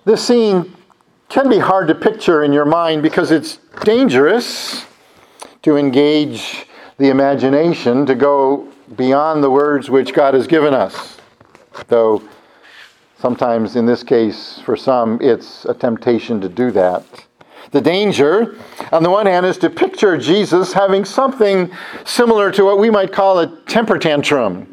This scene can be hard to picture in your mind because it's dangerous to engage the imagination, to go beyond the words which God has given us. Though sometimes, in this case, for some, it's a temptation to do that. The danger, on the one hand, is to picture Jesus having something similar to what we might call a temper tantrum.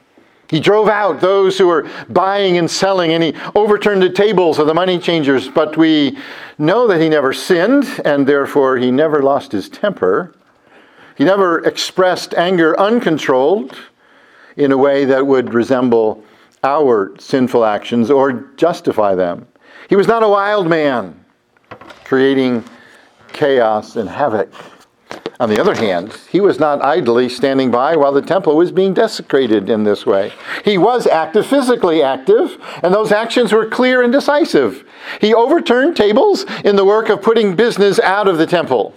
He drove out those who were buying and selling, and he overturned the tables of the money changers. But we know that he never sinned, and therefore he never lost his temper. He never expressed anger uncontrolled in a way that would resemble our sinful actions or justify them. He was not a wild man creating chaos and havoc. On the other hand, he was not idly standing by while the temple was being desecrated in this way. He was active, physically active, and those actions were clear and decisive. He overturned tables in the work of putting business out of the temple.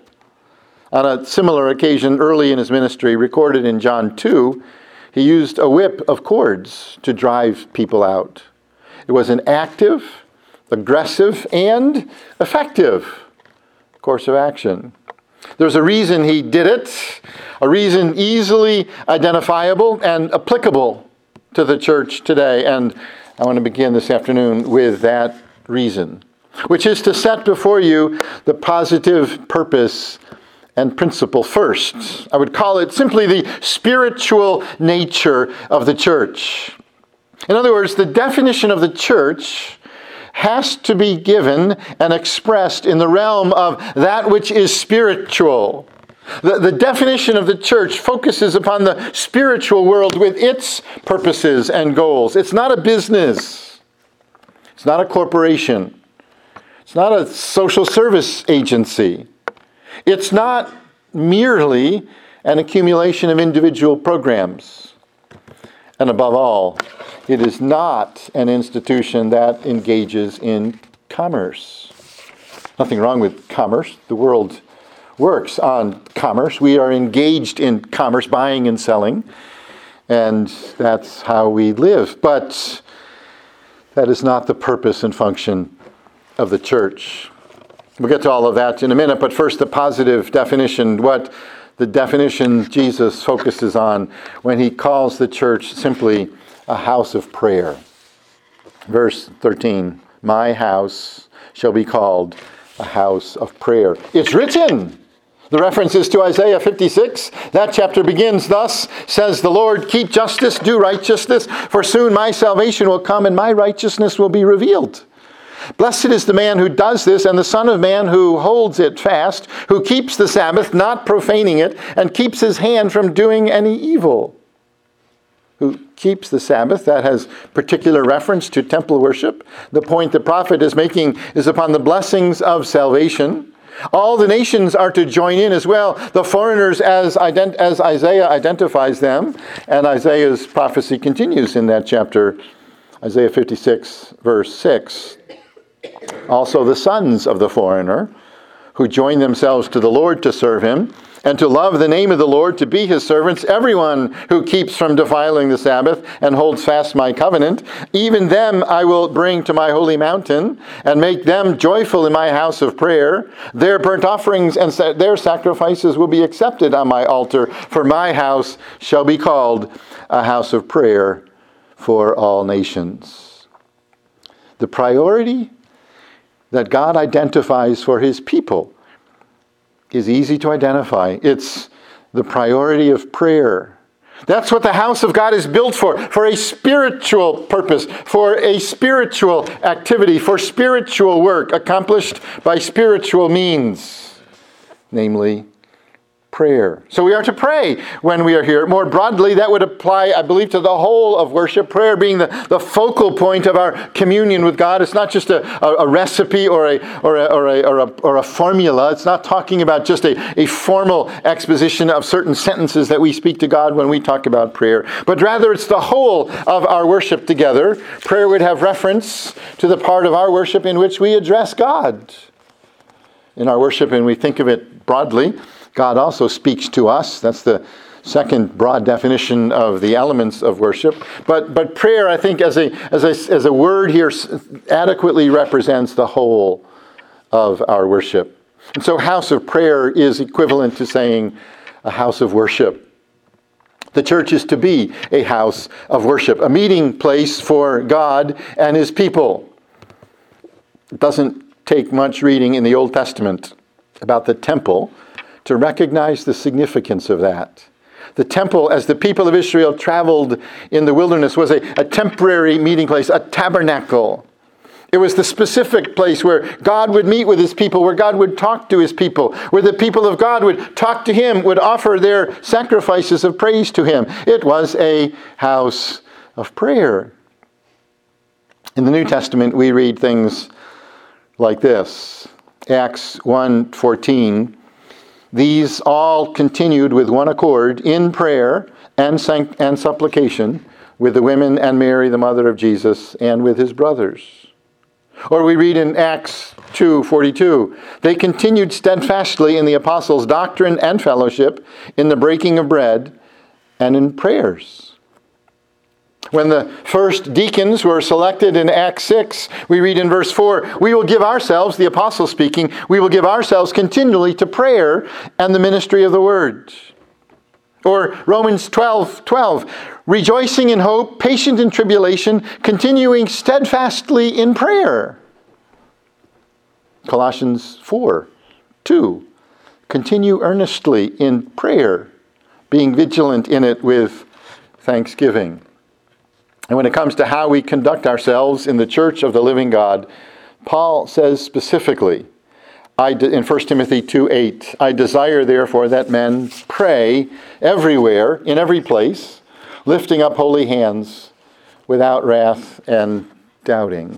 On a similar occasion early in his ministry, recorded in John 2, he used a whip of cords to drive people out. It was an active, aggressive, and effective course of action. There's a reason he did it, a reason easily identifiable and applicable to the church today. And I want to begin this afternoon with that reason, which is to set before you the positive purpose and principle first. I would call it simply the spiritual nature of the church. In other words, the definition of the church has to be given and expressed in the realm of that which is spiritual. The definition of the church focuses upon the spiritual world with its purposes and goals. It's not a business. It's not a corporation. It's not a social service agency. It's not merely an accumulation of individual programs. And above all, it is not an institution that engages in commerce. Nothing wrong with commerce. The world works on commerce. We are engaged in commerce, buying and selling, and that's how we live. But that is not the purpose and function of the church. We'll get to all of that in a minute, but first the positive definition, what the definition Jesus focuses on when he calls the church simply a house of prayer. Verse 13, my house shall be called a house of prayer. It's written. The reference is to Isaiah 56. That chapter begins thus, says the Lord, keep justice, do righteousness, for soon my salvation will come and my righteousness will be revealed. Blessed is the man who does this, and the Son of Man who holds it fast, who keeps the Sabbath, not profaning it, and keeps his hand from doing any evil. Who keeps the Sabbath, that has particular reference to temple worship. The point the prophet is making is upon the blessings of salvation. All the nations are to join in as well, the foreigners as Isaiah identifies them. And Isaiah's prophecy continues in that chapter, Isaiah 56, verse 6. Also the sons of the foreigner, who join themselves to the Lord to serve him, and to love the name of the Lord, to be his servants, everyone who keeps from defiling the Sabbath and holds fast my covenant, even them I will bring to my holy mountain and make them joyful in my house of prayer. Their burnt offerings and their sacrifices will be accepted on my altar, for my house shall be called a house of prayer for all nations. The priority that God identifies for his people is easy to identify. It's the priority of prayer. That's what the house of God is built for a spiritual purpose, for a spiritual activity, for spiritual work accomplished by spiritual means, namely prayer. So we are to pray when we are here. More broadly, that would apply, I believe, to the whole of worship. Prayer being the focal point of our communion with God. It's not just a recipe or a formula. It's not talking about just a formal exposition of certain sentences that we speak to God when we talk about prayer. But rather, it's the whole of our worship together. Prayer would have reference to the part of our worship in which we address God. In our worship, and we think of it broadly, God also speaks to us. That's the second broad definition of the elements of worship. But prayer, I think, as a word here, adequately represents the whole of our worship. And so house of prayer is equivalent to saying a house of worship. The church is to be a house of worship, a meeting place for God and His people. It doesn't take much reading in the Old Testament about the temple to recognize the significance of that. The temple, as the people of Israel traveled in the wilderness, was a temporary meeting place, a tabernacle. It was the specific place where God would meet with His people, where God would talk to His people, where the people of God would talk to Him, would offer their sacrifices of praise to Him. It was a house of prayer. In the New Testament, we read things like this. Acts 1:14. These all continued with one accord in prayer and supplication with the women and Mary, the mother of Jesus, and with His brothers. Or we read in Acts 2:42, they continued steadfastly in the apostles' doctrine and fellowship, in the breaking of bread, and in prayers. When the first deacons were selected in Acts 6, we read in verse 4, we will give ourselves, the apostle speaking, we will give ourselves continually to prayer and the ministry of the word. Or Romans 12:12, rejoicing in hope, patient in tribulation, continuing steadfastly in prayer. Colossians 4:2, continue earnestly in prayer, being vigilant in it with thanksgiving. And when it comes to how we conduct ourselves in the church of the living God, Paul says specifically, in 1 Timothy 2:8, I desire therefore that men pray everywhere, in every place, lifting up holy hands without wrath and doubting.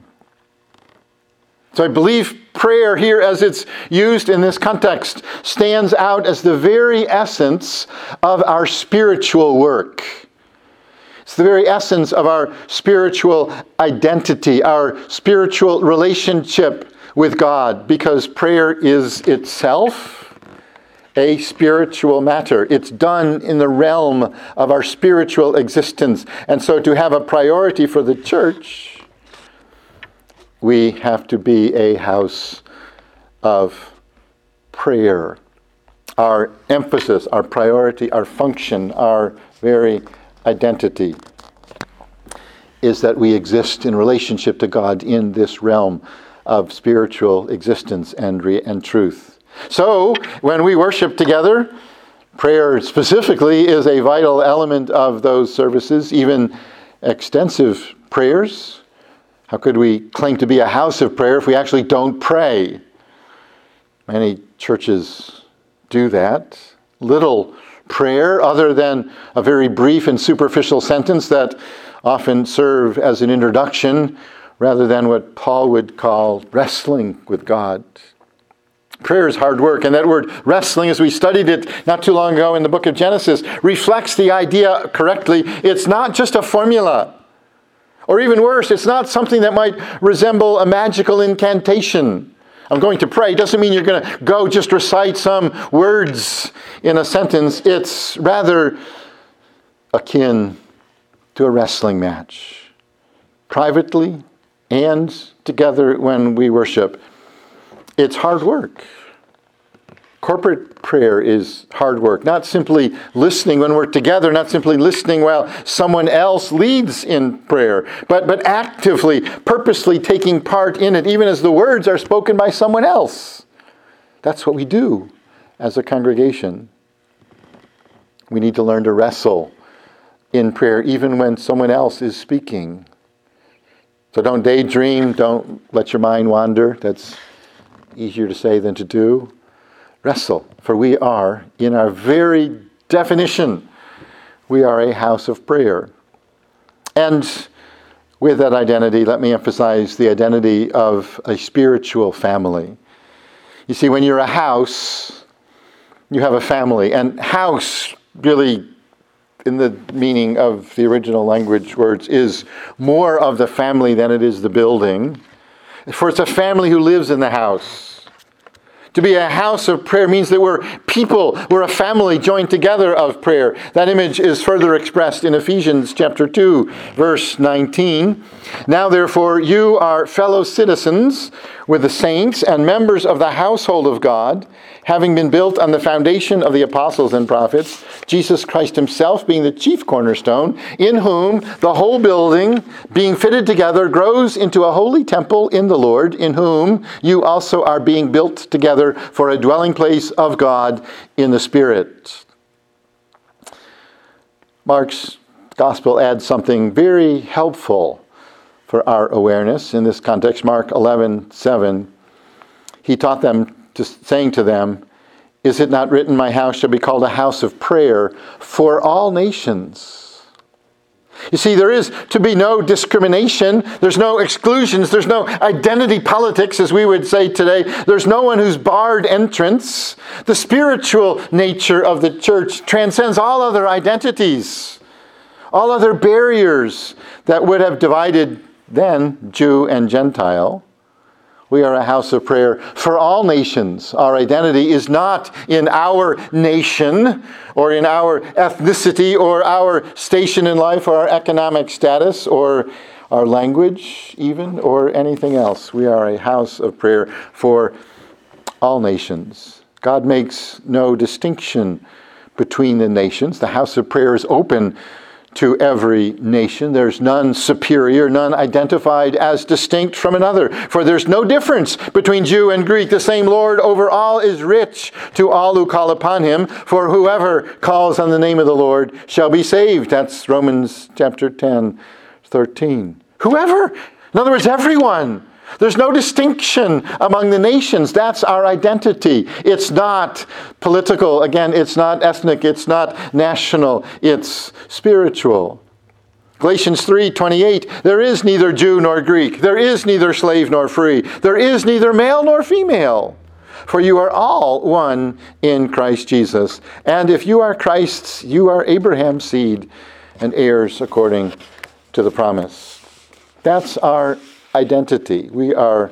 So I believe prayer here, as it's used in this context, stands out as the very essence of our spiritual work. It's the very essence of our spiritual identity, our spiritual relationship with God, because prayer is itself a spiritual matter. It's done in the realm of our spiritual existence. And so to have a priority for the church, we have to be a house of prayer. Our emphasis, our priority, our function, our very identity is that we exist in relationship to God in this realm of spiritual existence and truth. So, when we worship together, prayer specifically is a vital element of those services, even extensive prayers. How could we claim to be a house of prayer if we actually don't pray? Many churches do that. Little prayer, other than a very brief and superficial sentence that often serve as an introduction, rather than what Paul would call wrestling with God. Prayer is hard work, and that word wrestling, as we studied it not too long ago in the book of Genesis, reflects the idea correctly. It's not just a formula. Or even worse, it's not something that might resemble a magical incantation. I'm going to pray doesn't mean you're going to go just recite some words in a sentence. It's rather akin to a wrestling match. Privately and together when we worship, it's hard work. Corporate prayer is hard work. Not simply listening when we're together, not simply listening while someone else leads in prayer, but actively, purposely taking part in it, even as the words are spoken by someone else. That's what we do as a congregation. We need to learn to wrestle in prayer, even when someone else is speaking. So don't daydream, don't let your mind wander. That's easier to say than to do. Wrestle, for we are, in our very definition, we are a house of prayer. And with that identity, let me emphasize the identity of a spiritual family. You see, when you're a house, you have a family. And house, really, in the meaning of the original language words, is more of the family than it is the building. For it's a family who lives in the house. To be a house of prayer means that we're people, we're a family joined together of prayer. That image is further expressed in Ephesians chapter 2, verse 19. Now therefore you are fellow citizens with the saints and members of the household of God, having been built on the foundation of the apostles and prophets, Jesus Christ himself being the chief cornerstone, in whom the whole building, being fitted together, grows into a holy temple in the Lord, in whom you also are being built together for a dwelling place of God in the Spirit. Mark's gospel adds something very helpful for our awareness in this context. Mark 11:7. He taught them, saying to them, "Is it not written, my house shall be called a house of prayer for all nations?" You see, there is to be no discrimination. There's no exclusions. There's no identity politics, as we would say today. There's no one who's barred entrance. The spiritual nature of the church transcends all other identities, all other barriers that would have divided then Jew and Gentile. We are a house of prayer for all nations. Our identity is not in our nation or in our ethnicity or our station in life or our economic status or our language even or anything else. We are a house of prayer for all nations. God makes no distinction between the nations. The house of prayer is open to every nation. There's none superior, none identified as distinct from another. For there's no difference between Jew and Greek. The same Lord over all is rich to all who call upon him. For whoever calls on the name of the Lord shall be saved. That's Romans chapter 10, 13. Whoever. In other words, everyone. There's no distinction among the nations. That's our identity. It's not political. Again, it's not ethnic. It's not national. It's spiritual. Galatians 3:28, there is neither Jew nor Greek. There is neither slave nor free. There is neither male nor female. For you are all one in Christ Jesus. And if you are Christ's, you are Abraham's seed and heirs according to the promise. That's our identity. We are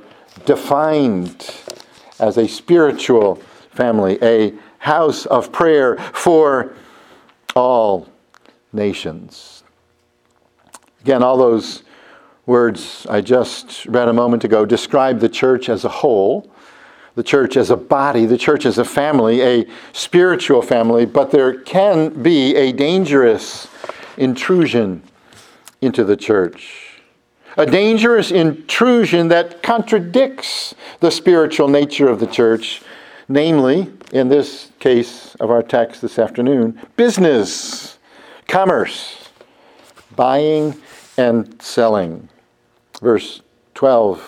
defined as a spiritual family, a house of prayer for all nations. Again, all those words I just read a moment ago describe the church as a whole, the church as a body, the church as a family, a spiritual family, but there can be a dangerous intrusion into the church. A dangerous intrusion that contradicts the spiritual nature of the church, namely, in this case of our text this afternoon, business, commerce, buying and selling. Verse 12.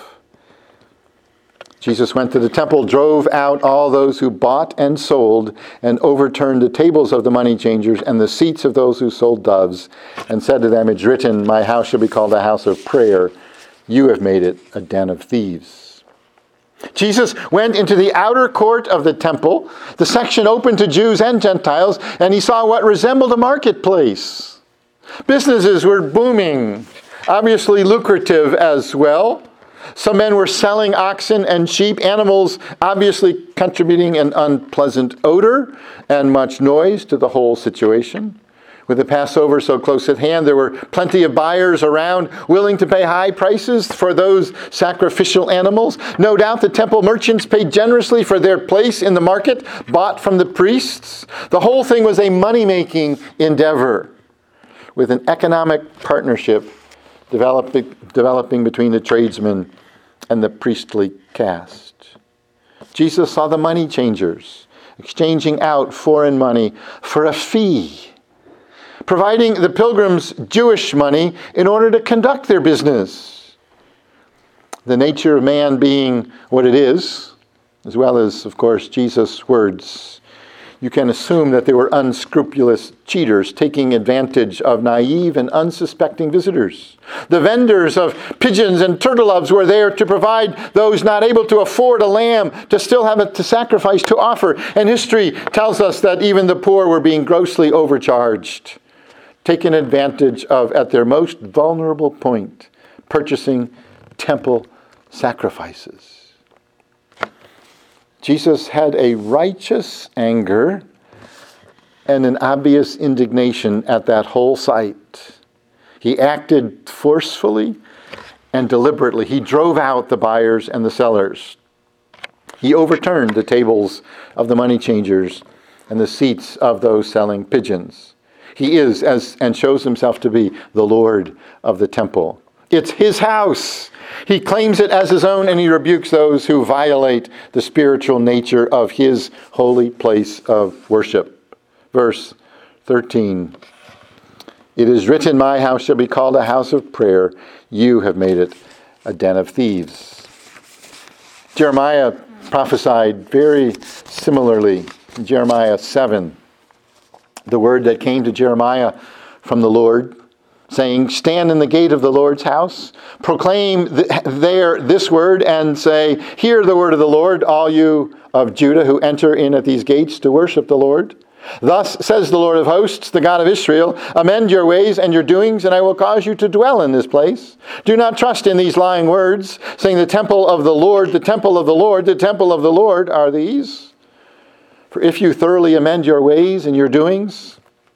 Jesus went to the temple, drove out all those who bought and sold, and overturned the tables of the money changers and the seats of those who sold doves, and said to them, "It's written, my house shall be called a house of prayer. You have made it a den of thieves." Jesus went into the outer court of the temple, the section open to Jews and Gentiles, and he saw what resembled a marketplace. Businesses were booming, obviously lucrative as well. Some men were selling oxen and sheep, animals obviously contributing an unpleasant odor and much noise to the whole situation. With the Passover so close at hand, there were plenty of buyers around willing to pay high prices for those sacrificial animals. No doubt the temple merchants paid generously for their place in the market, bought from the priests. The whole thing was a money-making endeavor with an economic partnership developing between the tradesmen and the priestly caste. Jesus saw the money changers exchanging out foreign money for a fee, providing the pilgrims Jewish money in order to conduct their business. The nature of man being what it is, as well as, of course, Jesus' words, you can assume that they were unscrupulous cheaters taking advantage of naive and unsuspecting visitors. The vendors of pigeons and turtledoves were there to provide those not able to afford a lamb to still have it to sacrifice to offer. And history tells us that even the poor were being grossly overcharged, taken advantage of at their most vulnerable point, purchasing temple sacrifices. Jesus had a righteous anger and an obvious indignation at that whole sight. He acted forcefully and deliberately. He drove out the buyers and the sellers. He overturned the tables of the money changers and the seats of those selling pigeons. He is, and shows himself to be, the Lord of the temple. It's his house. He claims it as his own, and he rebukes those who violate the spiritual nature of his holy place of worship. Verse 13. It is written, my house shall be called a house of prayer. You have made it a den of thieves. Jeremiah prophesied very similarly in Jeremiah 7. The word that came to Jeremiah from the Lord, saying, stand in the gate of the Lord's house, proclaim this word, and say, hear the word of the Lord, all you of Judah who enter in at these gates to worship the Lord. Thus says the Lord of hosts, the God of Israel, amend your ways and your doings, and I will cause you to dwell in this place. Do not trust in these lying words, saying the temple of the Lord, the temple of the Lord, the temple of the Lord are these. For if you thoroughly amend your ways and your doings,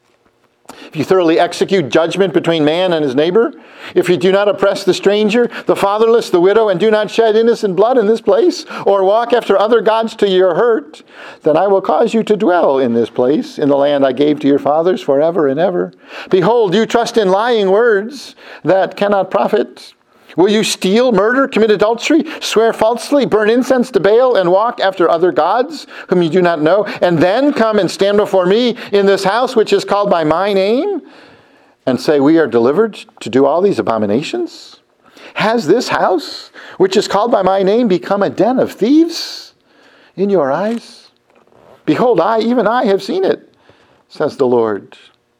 if you thoroughly execute judgment between man and his neighbor, if you do not oppress the stranger, the fatherless, the widow, and do not shed innocent blood in this place, or walk after other gods to your hurt, then I will cause you to dwell in this place, in the land I gave to your fathers forever and ever. Behold, you trust in lying words that cannot profit. Will you steal, murder, commit adultery, swear falsely, burn incense to Baal, and walk after other gods whom you do not know, and then come and stand before me in this house which is called by my name, and say, we are delivered to do all these abominations? Has this house, which is called by my name, become a den of thieves in your eyes? Behold, even I have seen it, says the Lord.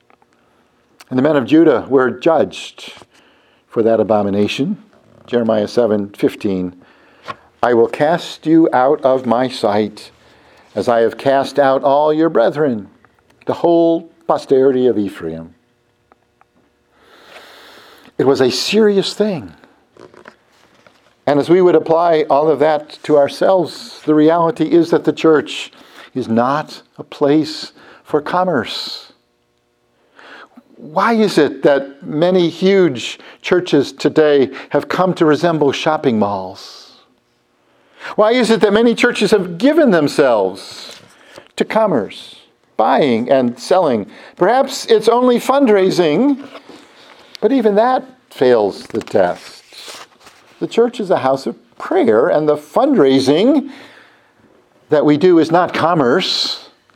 And the men of Judah were judged for that abomination. Jeremiah 7:15. I will cast you out of my sight, as I have cast out all your brethren, the whole posterity of Ephraim. It was a serious thing. And as we would apply all of that to ourselves, the reality is that the church is not a place for commerce. Why is it that many huge churches today have come to resemble shopping malls? Why is it that many churches have given themselves to commerce, buying and selling? Perhaps it's only fundraising, but even that fails the test. The church is a house of prayer, and the fundraising that we do is not commerce,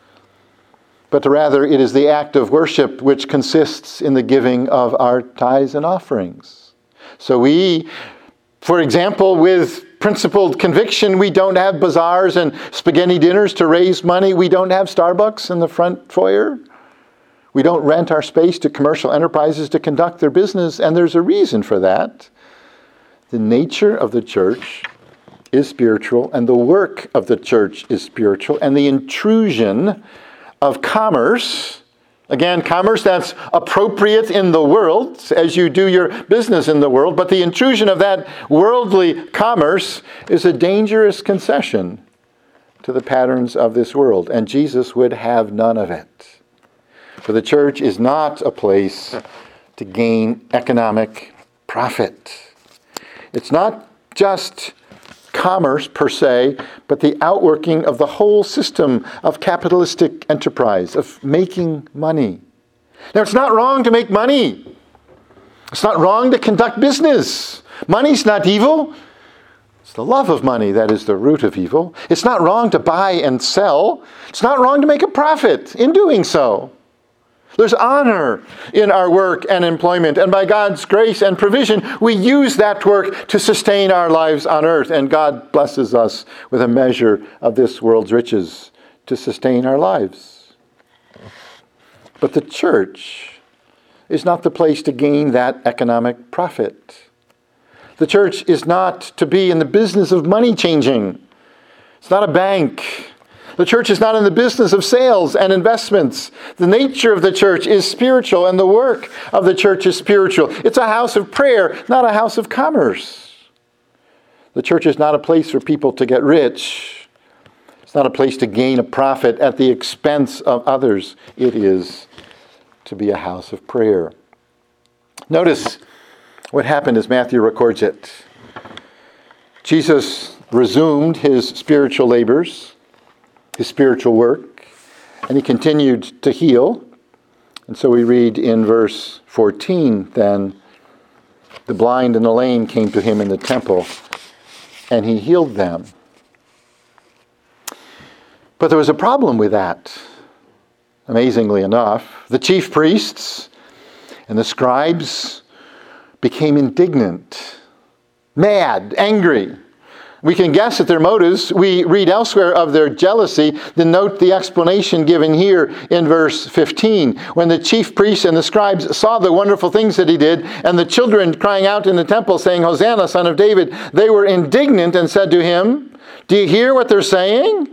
but rather it is the act of worship which consists in the giving of our tithes and offerings. So we, for example, with principled conviction, we don't have bazaars and spaghetti dinners to raise money. We don't have Starbucks in the front foyer. We don't rent our space to commercial enterprises to conduct their business, and there's a reason for that. The nature of the church is spiritual, and the work of the church is spiritual, and the intrusion of commerce, again, commerce that's appropriate in the world as you do your business in the world, but the intrusion of that worldly commerce is a dangerous concession to the patterns of this world, and Jesus would have none of it. For the church is not a place to gain economic profit. It's not just commerce per se, but the outworking of the whole system of capitalistic enterprise, of making money. Now, it's not wrong to make money. It's not wrong to conduct business. Money's not evil. It's the love of money that is the root of evil. It's not wrong to buy and sell. It's not wrong to make a profit in doing so. There's honor in our work and employment, and by God's grace and provision, we use that work to sustain our lives on earth, and God blesses us with a measure of this world's riches to sustain our lives. But the church is not the place to gain that economic profit. The church is not to be in the business of money changing. It's not a bank. The church is not in the business of sales and investments. The nature of the church is spiritual, and the work of the church is spiritual. It's a house of prayer, not a house of commerce. The church is not a place for people to get rich, It's not a place to gain a profit at the expense of others. It is to be a house of prayer. Notice what happened as Matthew records it. Jesus resumed his spiritual labors, his spiritual work, and he continued to heal. And so we read in verse 14, then, the blind and the lame came to him in the temple, and he healed them. But there was a problem with that. Amazingly enough, the chief priests and the scribes became indignant, mad, angry. We can guess at their motives. We read elsewhere of their jealousy. Then note the explanation given here in verse 15. When the chief priests and the scribes saw the wonderful things that he did, and the children crying out in the temple saying, Hosanna, Son of David, they were indignant and said to him, do you hear what they're saying?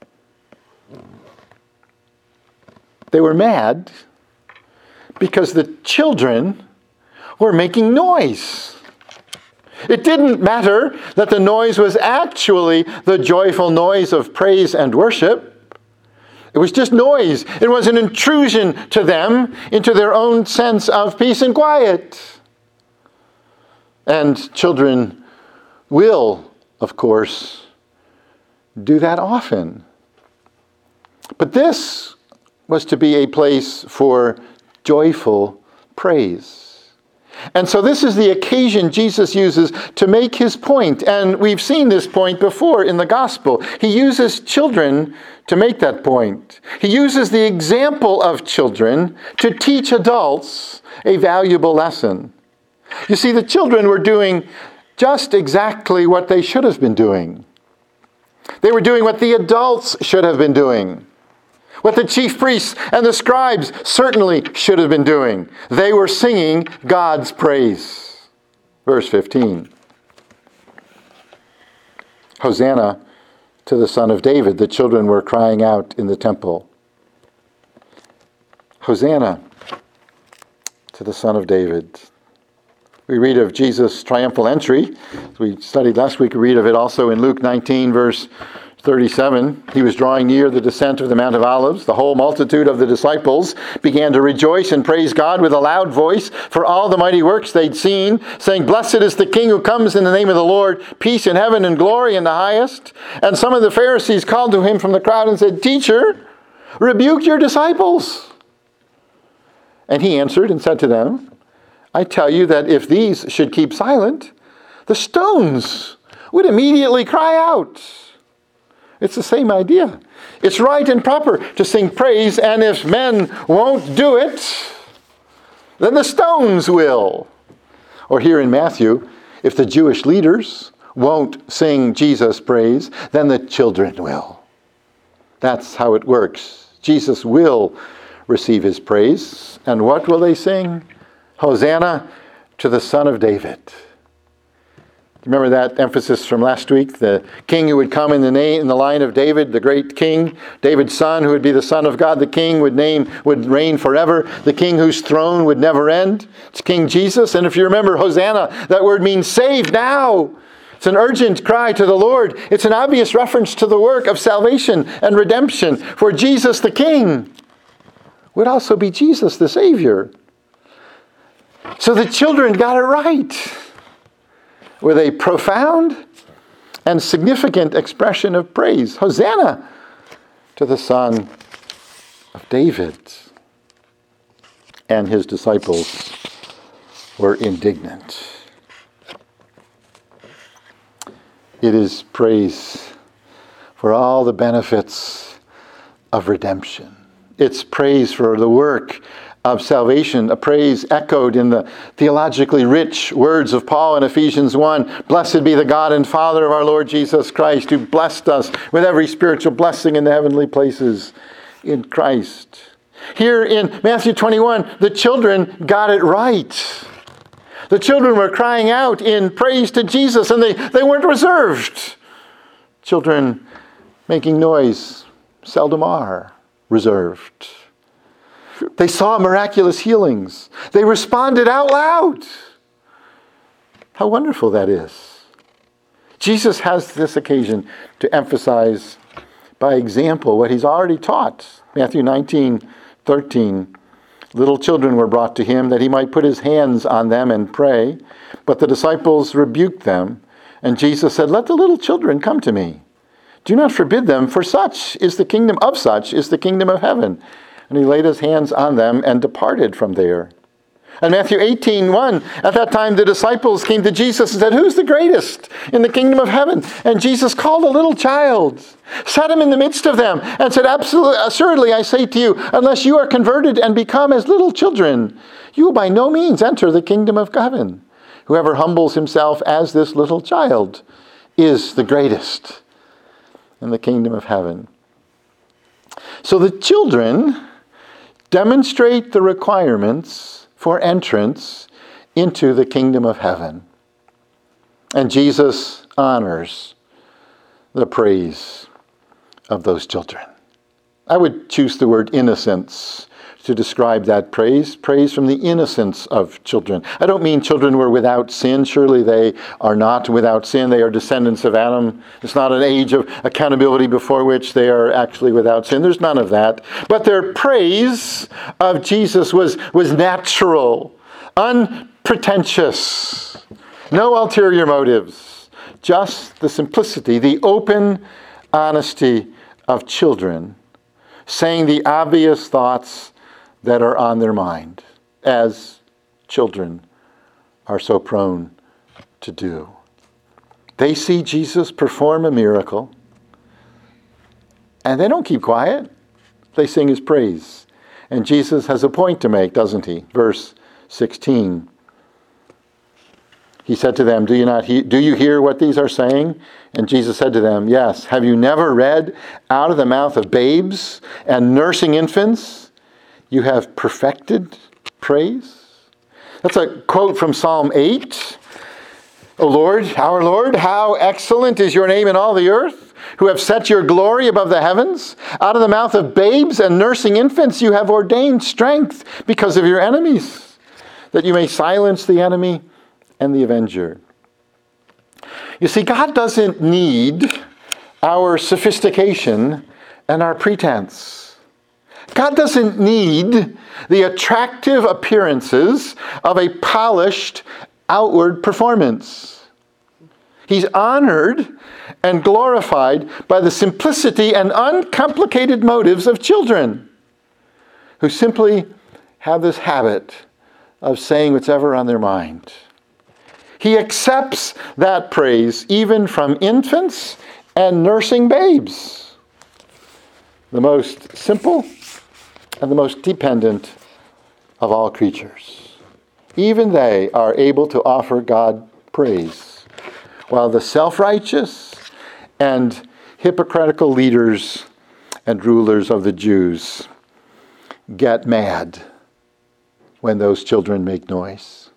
They were mad because the children were making noise. It didn't matter that the noise was actually the joyful noise of praise and worship. It was just noise. It was an intrusion to them into their own sense of peace and quiet. And children will, of course, do that often. But this was to be a place for joyful praise. And so this is the occasion Jesus uses to make his point. And we've seen this point before in the gospel. He uses children to make that point. He uses the example of children to teach adults a valuable lesson. You see, the children were doing just exactly what they should have been doing. They were doing what the adults should have been doing. What the chief priests and the scribes certainly should have been doing. They were singing God's praise. Verse 15. Hosanna to the Son of David. The children were crying out in the temple. Hosanna to the Son of David. We read of Jesus' triumphal entry. As we studied last week, we read of it also in Luke 19, verse 37, he was drawing near the descent of the Mount of Olives. The whole multitude of the disciples began to rejoice and praise God with a loud voice for all the mighty works they'd seen, saying, Blessed is the King who comes in the name of the Lord, peace in heaven and glory in the highest. And some of the Pharisees called to him from the crowd and said, Teacher, rebuke your disciples. And he answered and said to them, I tell you that if these should keep silent, the stones would immediately cry out. It's the same idea. It's right and proper to sing praise, and if men won't do it, then the stones will. Or here in Matthew, if the Jewish leaders won't sing Jesus' praise, then the children will. That's how it works. Jesus will receive his praise. And what will they sing? Hosanna to the Son of David. Remember that emphasis from last week? The king who would come in the line of David, the great king, David's son, who would be the Son of God. The king would reign forever. The king whose throne would never end. It's King Jesus. And if you remember Hosanna, that word means save now. It's an urgent cry to the Lord. It's an obvious reference to the work of salvation and redemption. For Jesus the King would also be Jesus the Savior. So the children got it right, with a profound and significant expression of praise. Hosanna to the Son of David. And his disciples were indignant. It is praise for all the benefits of redemption. It's praise for the work of salvation, a praise echoed in the theologically rich words of Paul in Ephesians 1. Blessed be the God and Father of our Lord Jesus Christ, who blessed us with every spiritual blessing in the heavenly places in Christ. Here in Matthew 21, the children got it right. The children were crying out in praise to Jesus, and they weren't reserved. Children making noise seldom are reserved. They saw miraculous healings. They responded out loud. How wonderful that is. Jesus has this occasion to emphasize by example what he's already taught. Matthew 19:13. Little children were brought to him that he might put his hands on them and pray. But the disciples rebuked them. And Jesus said, "Let the little children come to me. Do not forbid them, for such is the kingdom of heaven." And he laid his hands on them and departed from there. And Matthew 18:1, at that time the disciples came to Jesus and said, "Who's the greatest in the kingdom of heaven?" And Jesus called a little child, set him in the midst of them, and said, "Assuredly I say to you, unless you are converted and become as little children, you will by no means enter the kingdom of heaven. Whoever humbles himself as this little child is the greatest in the kingdom of heaven." So the children demonstrate the requirements for entrance into the kingdom of heaven. And Jesus honors the praise of those children. I would choose the word innocence to describe that praise from the innocence of children. I don't mean children were without sin. Surely they are not without sin. They are descendants of Adam. It's not an age of accountability before which they are actually without sin. There's none of that. But their praise of Jesus was natural, unpretentious, no ulterior motives, just the simplicity, the open honesty of children, saying the obvious thoughts that are on their mind, as children are so prone to do. They see Jesus perform a miracle, and they don't keep quiet. They sing his praise. And Jesus has a point to make, doesn't he? Verse 16. He said to them, "Do you hear what these are saying?" And Jesus said to them, "Yes. Have you never read, out of the mouth of babes and nursing infants, you have perfected praise?" That's a quote from Psalm 8. "O Lord, our Lord, how excellent is your name in all the earth, who have set your glory above the heavens. Out of the mouth of babes and nursing infants you have ordained strength because of your enemies, that you may silence the enemy and the avenger." You see, God doesn't need our sophistication and our pretense. God doesn't need the attractive appearances of a polished outward performance. He's honored and glorified by the simplicity and uncomplicated motives of children who simply have this habit of saying what's ever on their mind. He accepts that praise even from infants and nursing babes, the most simple and the most dependent of all creatures. Even they are able to offer God praise, while the self-righteous and hypocritical leaders and rulers of the Jews get mad when those children make noise.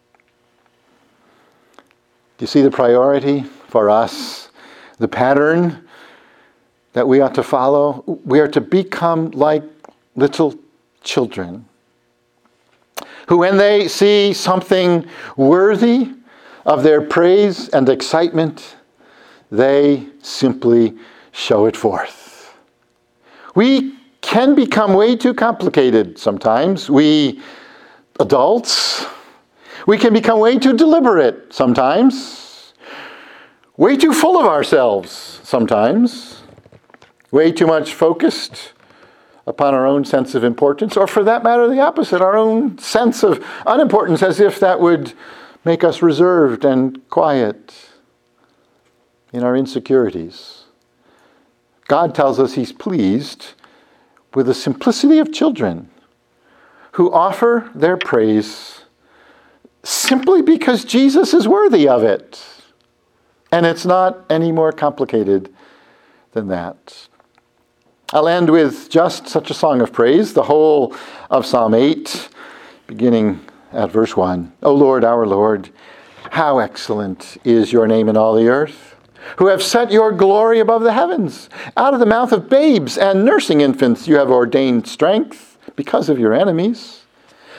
Do you see the priority for us? The pattern that we ought to follow? We are to become like little children who, when they see something worthy of their praise and excitement, they simply show it forth. We can become way too complicated sometimes. We adults, we can become way too deliberate sometimes, way too full of ourselves sometimes, way too much focused upon our own sense of importance, or for that matter, the opposite, our own sense of unimportance, as if that would make us reserved and quiet in our insecurities. God tells us he's pleased with the simplicity of children who offer their praise simply because Jesus is worthy of it. And it's not any more complicated than that. I'll end with just such a song of praise, the whole of Psalm 8, beginning at verse 1. "O Lord, our Lord, how excellent is your name in all the earth, who have set your glory above the heavens. Out of the mouth of babes and nursing infants you have ordained strength because of your enemies,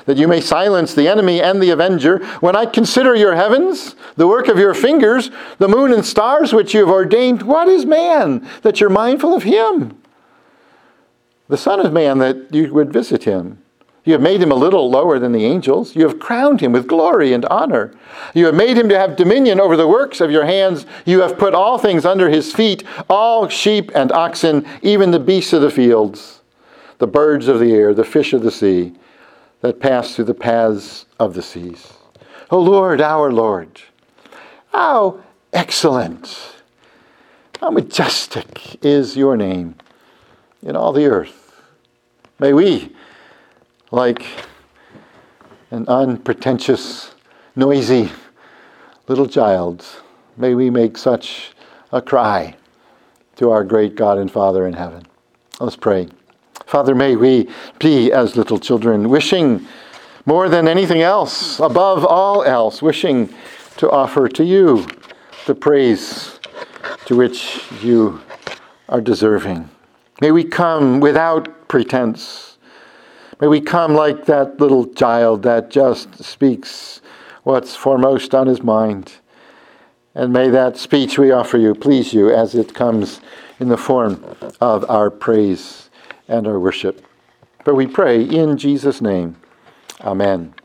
that you may silence the enemy and the avenger. When I consider your heavens, the work of your fingers, the moon and stars which you have ordained, what is man that you're mindful of him? The Son of Man that you would visit him. You have made him a little lower than the angels. You have crowned him with glory and honor. You have made him to have dominion over the works of your hands. You have put all things under his feet, all sheep and oxen, even the beasts of the fields, the birds of the air, the fish of the sea, that pass through the paths of the seas. O Lord, our Lord, how excellent, how majestic is your name in all the earth. May we, like an unpretentious, noisy little child, may we make such a cry to our great God and Father in heaven. Let's pray. Father, may we be as little children, wishing more than anything else, above all else, wishing to offer to you the praise to which you are deserving. May we come without pretense. May we come like that little child that just speaks what's foremost on his mind. And may that speech we offer you please you as it comes in the form of our praise and our worship. For we pray in Jesus' name. Amen.